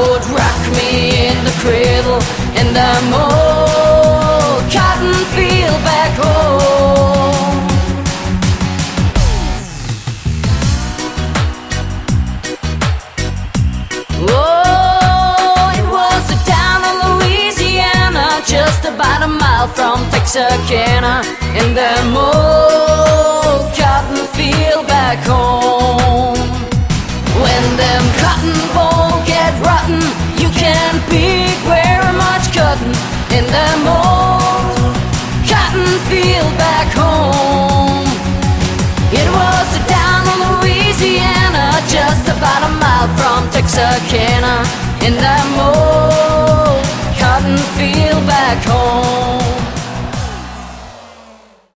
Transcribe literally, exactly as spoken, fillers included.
would rock me in the cradle in the old cotton field back home. Oh, it was down in Louisiana, just about a mile from Texarkana, in the old cotton field back home. When them cotton balls get rotten, you can't pick very much cotton in them old cotton field back home. It was down in Louisiana, just about a mile from Texarkana, in them old cotton field back home.